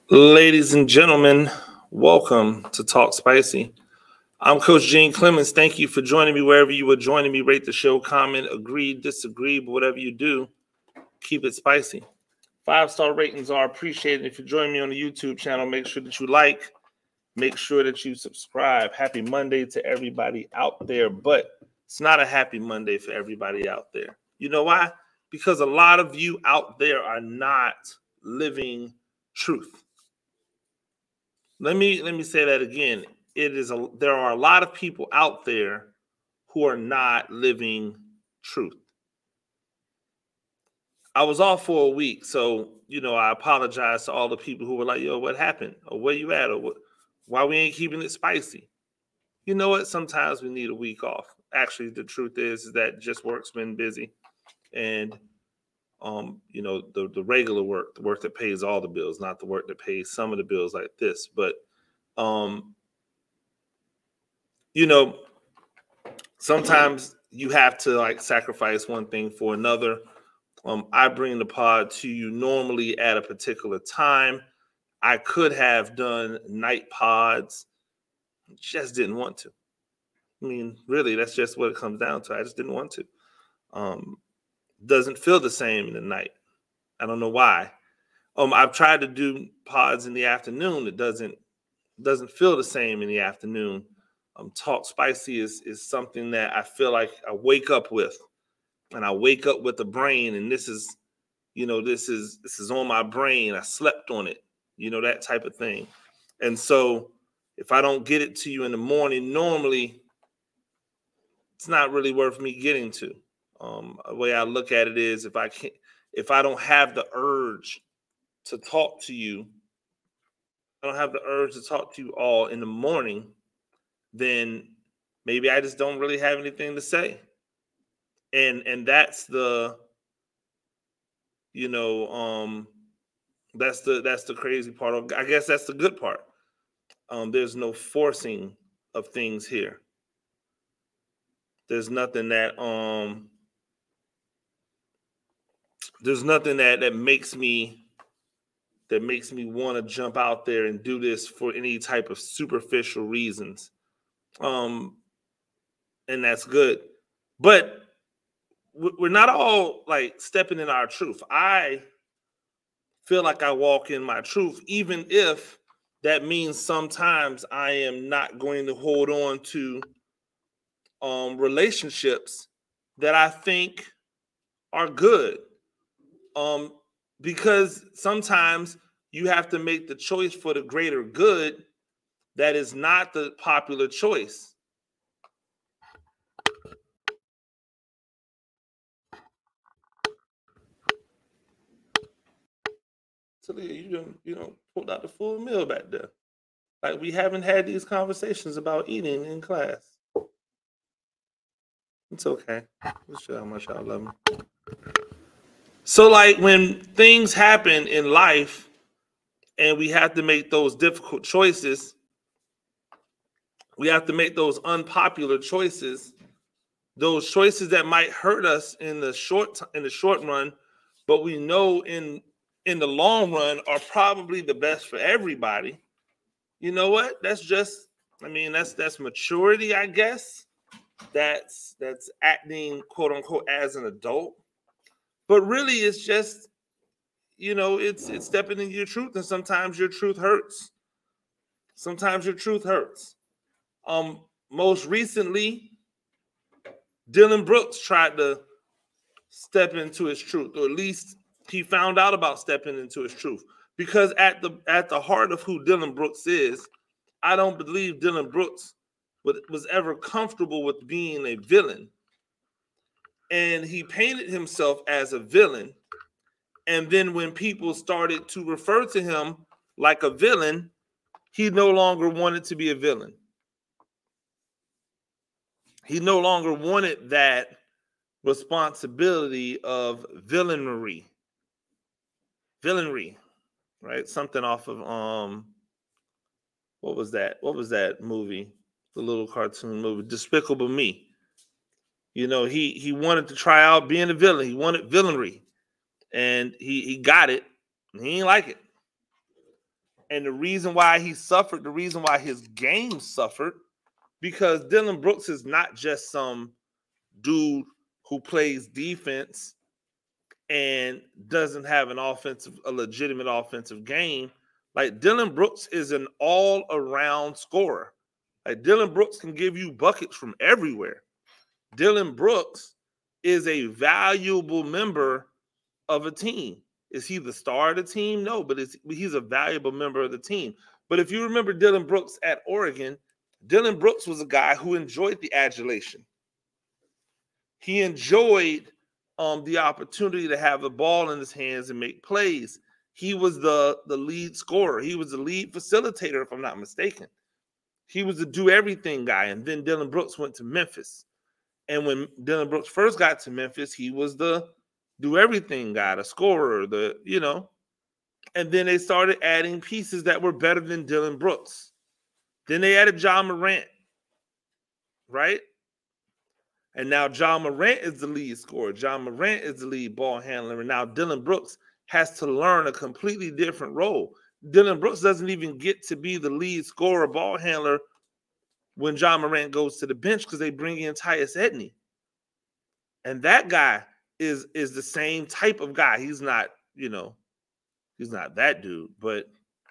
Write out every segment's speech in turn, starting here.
Ladies and gentlemen, welcome to Talk Spicy. I'm Coach Gene Clemens. Thank you for joining me wherever you are joining me. Rate the show, comment, agree, disagree, but whatever you do, keep it spicy. 5-star ratings are appreciated. If you join me on the YouTube channel, make sure that you like, make sure that you subscribe. Happy Monday to everybody out there, but it's not a happy Monday for everybody out there. You know why? Because a lot of you out there are not living truth. Let me say that again. There are a lot of people out there who are not living truth. I was off for a week, so I apologize to all the people who were like, "Yo, what happened? Or where you at? Or why we ain't keeping it spicy?" You know what? Sometimes we need a week off. Actually, the truth is that just work's been busy, and the regular work, the work that pays all the bills, not the work that pays some of the bills like this, but sometimes you have to sacrifice one thing for another. I bring the pod to you normally at a particular time. I could have done night pods, just didn't want to. I mean, really, that's just what it comes down to. I just didn't want to. Doesn't feel the same in the night. I don't know why. I've tried to do pods in the afternoon. It doesn't feel the same in the afternoon. Talk Spicy is something that I feel like I wake up with, and I wake up with the brain, and this is on my brain. I slept on it, that type of thing. And so if I don't get it to you in the morning, normally it's not really worth me getting to. The way I look at it is if I don't have the urge to talk to you, I don't have the urge to talk to you all in the morning, then maybe I just don't really have anything to say. And that's the that's the crazy part of, I guess that's the good part. There's no forcing of things here. There's nothing that makes me want to jump out there and do this for any type of superficial reasons. And that's good. But we're not all stepping in our truth. I feel like I walk in my truth, even if that means sometimes I am not going to hold on to relationships that I think are good. Because sometimes you have to make the choice for the greater good that is not the popular choice. Talia, you pulled out the full meal back there. Like, we haven't had these conversations about eating in class. It's okay. Let's show how much I love me. So, when things happen in life and we have to make those difficult choices, we have to make those unpopular choices, those choices that might hurt us in the short run, but we know in the long run are probably the best for everybody. You know what? That's maturity, I guess. That's acting, quote unquote, as an adult. But really, it's just, it's stepping into your truth, and sometimes your truth hurts. Most recently, Dylan Brooks tried to step into his truth, or at least he found out about stepping into his truth. Because at the heart of who Dylan Brooks is, I don't believe Dylan Brooks was ever comfortable with being a villain. And he painted himself as a villain. And then when people started to refer to him like a villain, he no longer wanted to be a villain. He no longer wanted that responsibility of villainry, right? Something off of what was that movie? The little cartoon movie, Despicable Me. He wanted to try out being a villain. He wanted villainry, and he got it. And he didn't like it. And the reason why he suffered, the reason why his game suffered, because Dillon Brooks is not just some dude who plays defense and doesn't have a legitimate offensive game. Like, Dillon Brooks is an all-around scorer. Like, Dillon Brooks can give you buckets from everywhere. Dillon Brooks is a valuable member of a team. Is he the star of the team? No, but he's a valuable member of the team. But if you remember Dillon Brooks at Oregon, Dillon Brooks was a guy who enjoyed the adulation. He enjoyed the opportunity to have the ball in his hands and make plays. He was the lead scorer. He was the lead facilitator, if I'm not mistaken. He was the do-everything guy. And then Dillon Brooks went to Memphis. And when Dillon Brooks first got to Memphis, he was the do-everything guy, the scorer, and then they started adding pieces that were better than Dillon Brooks. Then they added Ja Morant, right? And now Ja Morant is the lead scorer. Ja Morant is the lead ball handler. And now Dillon Brooks has to learn a completely different role. Dillon Brooks doesn't even get to be the lead scorer, ball handler when Ja Morant goes to the bench because they bring in Tyus Edney. And that guy is the same type of guy. He's not, he's not that dude. But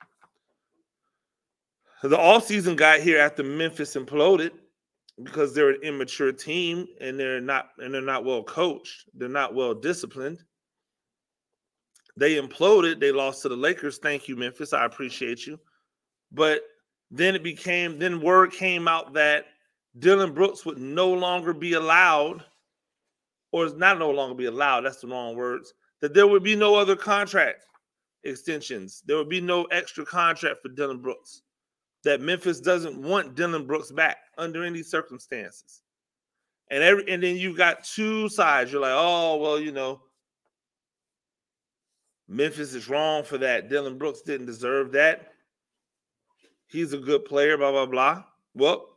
the offseason got here after Memphis imploded because they're an immature team and they're not well coached. They're not well disciplined. They imploded. They lost to the Lakers. Thank you, Memphis. I appreciate you. But then word came out that Dillon Brooks would no longer be allowed, or not no longer be allowed, that's the wrong words, that there would be no other contract extensions. There would be no extra contract for Dillon Brooks. That Memphis doesn't want Dillon Brooks back under any circumstances. And then you got two sides. You're like, oh, well, Memphis is wrong for that. Dillon Brooks didn't deserve that. He's a good player, blah, blah, blah. Well,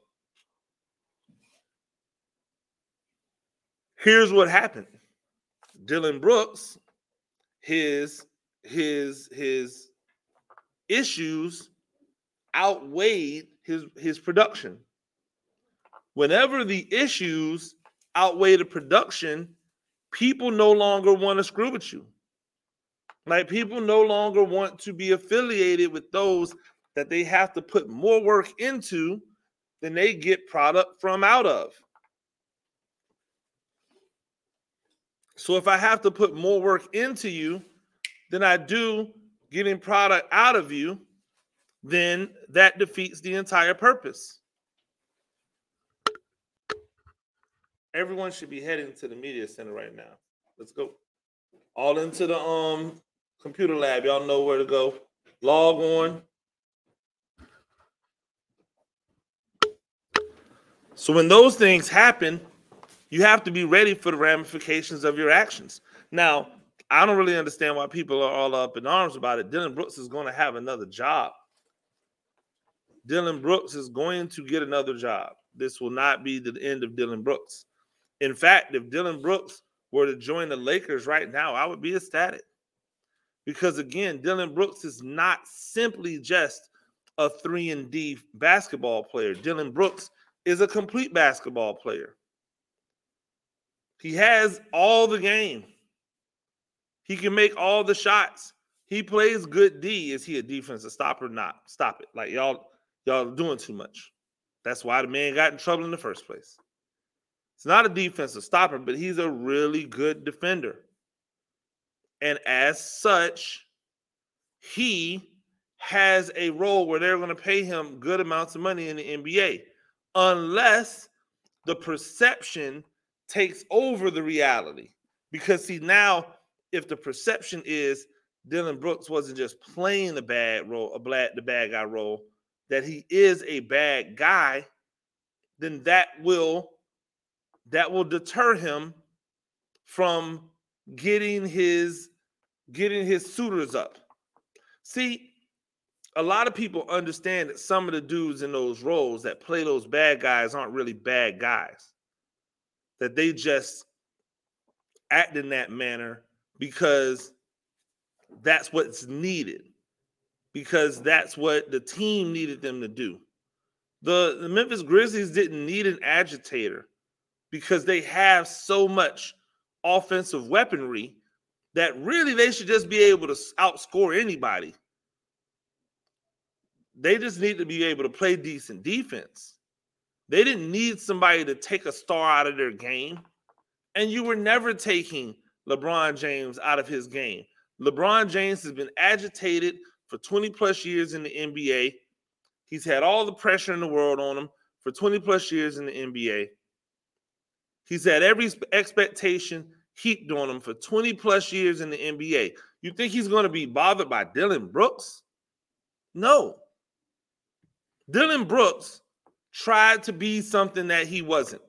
here's what happened. Dillon Brooks, his issues outweighed his production. Whenever the issues outweigh the production, people no longer want to screw with you. Like, people no longer want to be affiliated with those that they have to put more work into than they get product from out of. So if I have to put more work into you than I do getting product out of you, then that defeats the entire purpose. Everyone should be heading to the media center right now. Let's go. All into the computer lab. Y'all know where to go. Log on. So when those things happen, you have to be ready for the ramifications of your actions. Now, I don't really understand why people are all up in arms about it. Dillon Brooks is going to have another job. Dillon Brooks is going to get another job. This will not be the end of Dillon Brooks. In fact, if Dillon Brooks were to join the Lakers right now, I would be ecstatic. Because again, Dillon Brooks is not simply just a 3-and-D basketball player. Dillon Brooks is a complete basketball player. He has all the game. He can make all the shots. He plays good D. Is he a defensive stopper? Not. Stop it. Like, y'all doing too much. That's why the man got in trouble in the first place. It's not a defensive stopper, but he's a really good defender. And as such, he has a role where they're going to pay him good amounts of money in the NBA, unless the perception takes over the reality. Because see, now if the perception is Dillon Brooks wasn't just playing the bad bad guy role, that he is a bad guy, then that will deter him from getting his suitors up. See, a lot of people understand that some of the dudes in those roles that play those bad guys aren't really bad guys. That they just act in that manner because that's what's needed. because that's what the team needed them to do. The Memphis Grizzlies didn't need an agitator because they have so much offensive weaponry that really they should just be able to outscore anybody. They just need to be able to play decent defense. They didn't need somebody to take a star out of their game. And you were never taking LeBron James out of his game. LeBron James has been agitated for 20 plus years in the NBA. He's had all the pressure in the world on him for 20 plus years in the NBA. He's had every expectation heaped on him for 20 plus years in the NBA. You think he's going to be bothered by Dillon Brooks? No. Dillon Brooks tried to be something that he wasn't.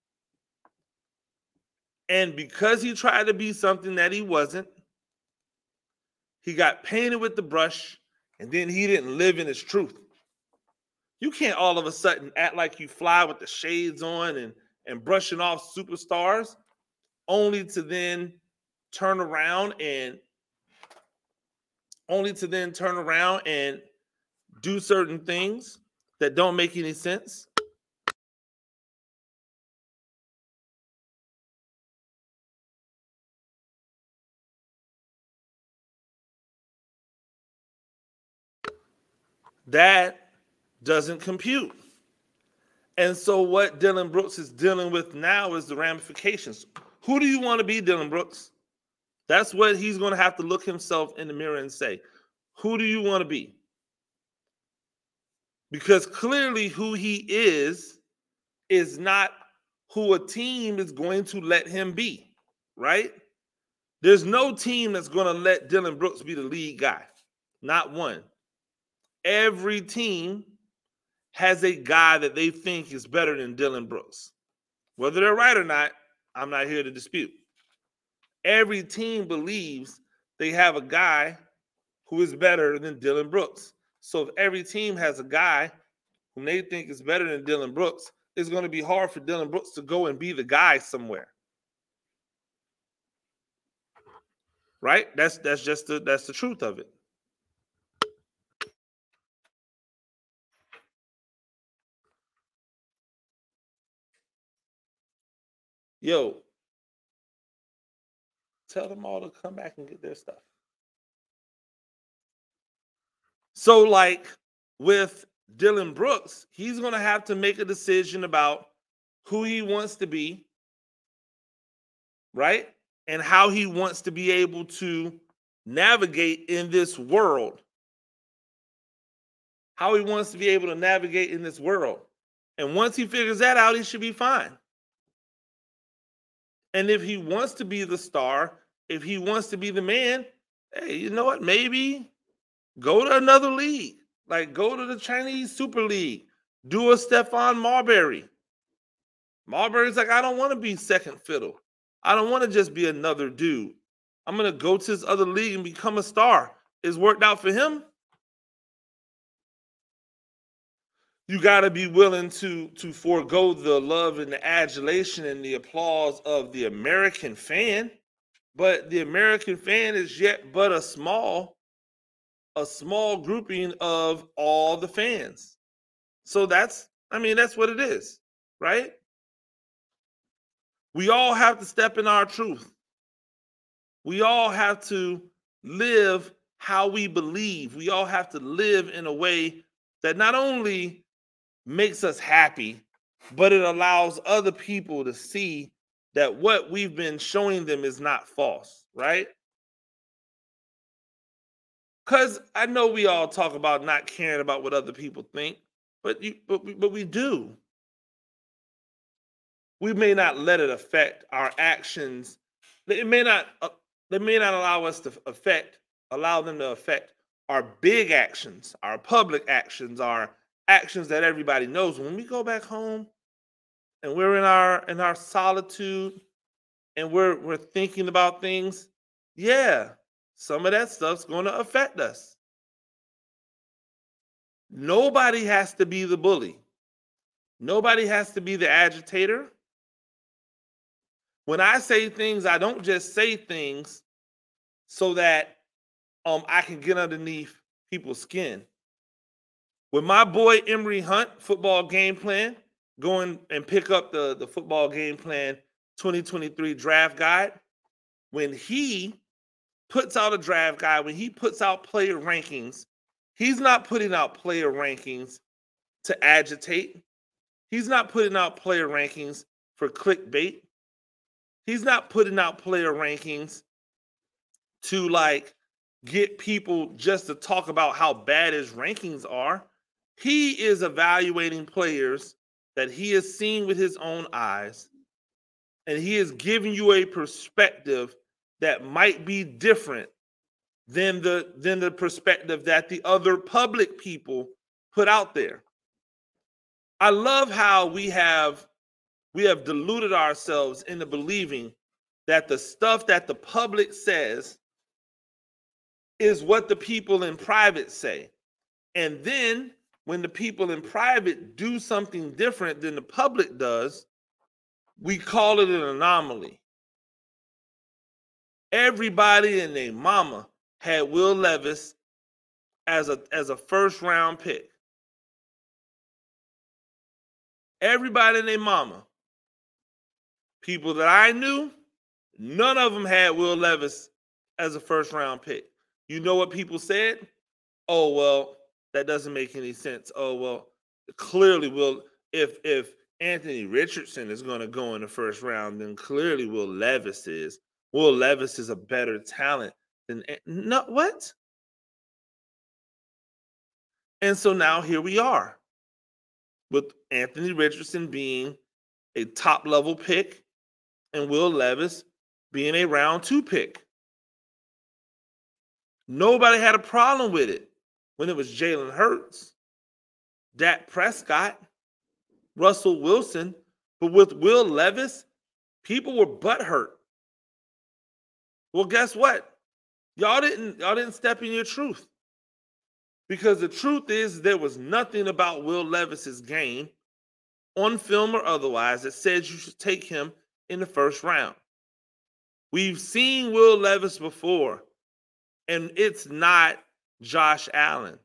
And because he tried to be something that he wasn't, he got painted with the brush, and then he didn't live in his truth. You can't all of a sudden act like you fly with the shades on and brushing off superstars, only to then turn around and do certain things that don't make any sense. That doesn't compute. And so what Dillon Brooks is dealing with now is the ramifications. Who do you want to be, Dillon Brooks? That's what he's going to have to look himself in the mirror and say. Who do you want to be? Because clearly who he is not who a team is going to let him be, right? There's no team that's going to let Dillon Brooks be the lead guy. Not one. Every team has a guy that they think is better than Dillon Brooks. Whether they're right or not, I'm not here to dispute. Every team believes they have a guy who is better than Dillon Brooks. So if every team has a guy whom they think is better than Dillon Brooks, it's going to be hard for Dillon Brooks to go and be the guy somewhere. Right? That's the truth of it. Yo, tell them all to come back and get their stuff. So, like with Dillon Brooks, he's going to have to make a decision about who he wants to be, right? And how he wants to be able to navigate in this world. How he wants to be able to navigate in this world. And once he figures that out, he should be fine. And if he wants to be the star, if he wants to be the man, hey, you know what? Maybe go to another league. Like go to the Chinese Super League. Do a Stephon Marbury. Marbury's like, I don't want to be second fiddle. I don't want to just be another dude. I'm going to go to this other league and become a star. It's worked out for him. You got to be willing to forego the love and the adulation and the applause of the American fan. But the American fan is yet but a small grouping of all the fans. So that's what it is, right? We all have to step in our truth. We all have to live how we believe. We all have to live in a way that not only makes us happy, but it allows other people to see that what we've been showing them is not false, right? Because I know we all talk about not caring about what other people think, but we do. We may not let it affect our actions. It may not allow them to affect our big actions, our public actions, our actions that everybody knows. When we go back home and we're in our solitude and we're thinking about things, yeah, some of that stuff's going to affect us. Nobody has to be the bully. Nobody has to be the agitator. When I say things, I don't just say things so that I can get underneath people's skin. With my boy Emory Hunt, football game plan, going and pick up the football game plan 2023 draft guide, when he puts out a draft guide, when he puts out player rankings, he's not putting out player rankings to agitate. He's not putting out player rankings for clickbait. He's not putting out player rankings to like get people just to talk about how bad his rankings are. He is evaluating players that he has seen with his own eyes, and he is giving you a perspective that might be different than the perspective that the other public people put out there. I love how we have deluded ourselves into believing that the stuff that the public says is what the people in private say. And then when the people in private do something different than the public does, we call it an anomaly. Everybody and their mama had Will Levis as a first round pick. Everybody and their mama. People that I knew, none of them had Will Levis as a first round pick. You know what people said? Oh, well, that doesn't make any sense. Oh, well, clearly if Anthony Richardson is going to go in the first round, then clearly Will Levis is. Will Levis is a better talent than no what? And so now here we are with Anthony Richardson being a top level pick and Will Levis being a round 2 pick. Nobody had a problem with it when it was Jalen Hurts, Dak Prescott, Russell Wilson, but with Will Levis, people were butthurt. Well, guess what? Y'all didn't step in your truth. Because the truth is there was nothing about Will Levis's game, on film or otherwise, that says you should take him in the first round. We've seen Will Levis before, and it's not Josh Allen.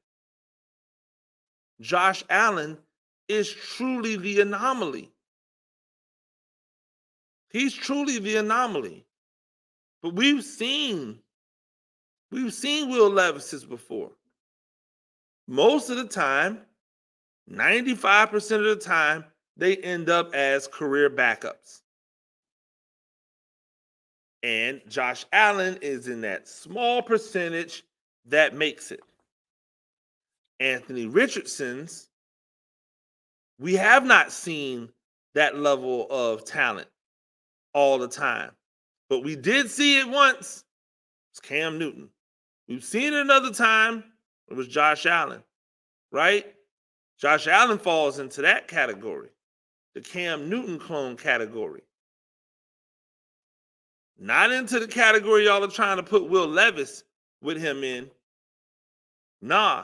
Josh Allen is truly the anomaly. He's truly the anomaly. But we've seen Will Levis's before. Most of the time, 95% of the time, they end up as career backups. And Josh Allen is in that small percentage that makes it. Anthony Richardson's, we have not seen that level of talent all the time. But we did see it once. It's Cam Newton. We've seen it another time. It was Josh Allen, right? Josh Allen falls into that category, the Cam Newton clone category. Not into the category y'all are trying to put Will Levis with him in. Nah.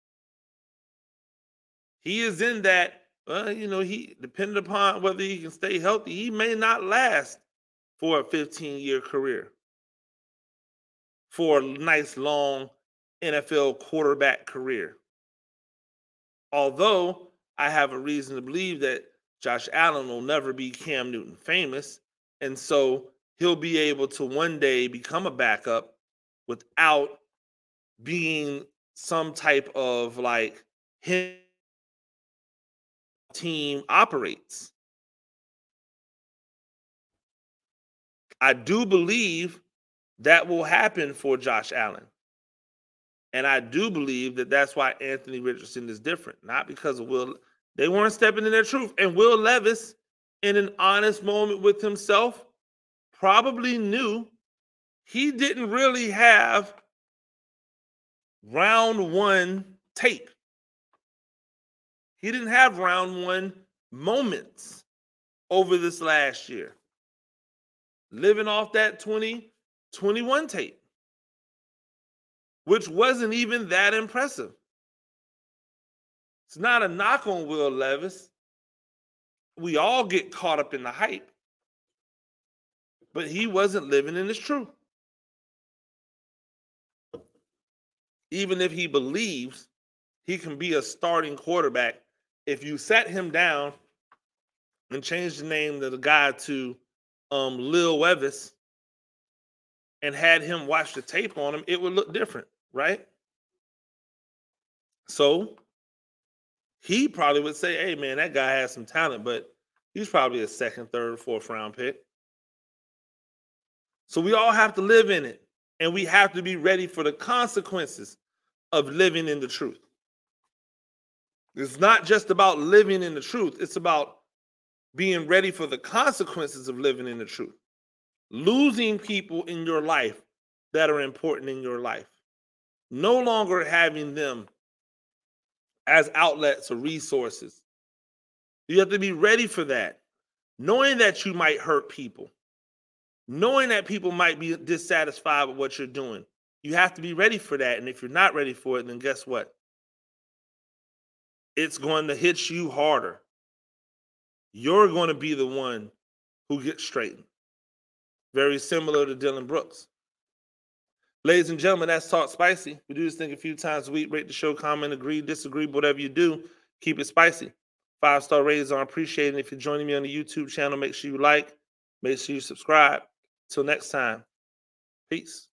He is in that, he, depending upon whether he can stay healthy, he may not last for a 15-year career, for a nice, long NFL quarterback career. Although I have a reason to believe that Josh Allen will never be Cam Newton famous, and so he'll be able to one day become a backup without being some type of like him team operates. I do believe that will happen for Josh Allen. And I do believe that that's why Anthony Richardson is different, not because of Will. They weren't stepping in their truth. And Will Levis, in an honest moment with himself, probably knew he didn't really have round 1 tape. He didn't have round 1 moments over this last year, living off that 2021 tape, which wasn't even that impressive. It's not a knock on Will Levis. We all get caught up in the hype, but he wasn't living in his truth. even if he believes he can be a starting quarterback, if you sat him down and changed the name of the guy to Lil Levis and had him watch the tape on him, it would look different, right? So he probably would say, hey, man, that guy has some talent, but he's probably a second, third, fourth round pick. So we all have to live in it, and we have to be ready for the consequences of living in the truth. It's not just about living in the truth. It's about being ready for the consequences of living in the truth. Losing people in your life that are important in your life. No longer having them as outlets or resources. You have to be ready for that. Knowing that you might hurt people. Knowing that people might be dissatisfied with what you're doing. You have to be ready for that. And if you're not ready for it, then guess what? It's going to hit you harder. You're going to be the one who gets straightened. Very similar to Dylan Brooks. Ladies and gentlemen, that's Talk Spicy. We do this thing a few times a week. Rate the show, comment, agree, disagree, whatever you do. Keep it spicy. 5-star ratings are appreciated. If you're joining me on the YouTube channel, make sure you like, make sure you subscribe. Till next time, peace.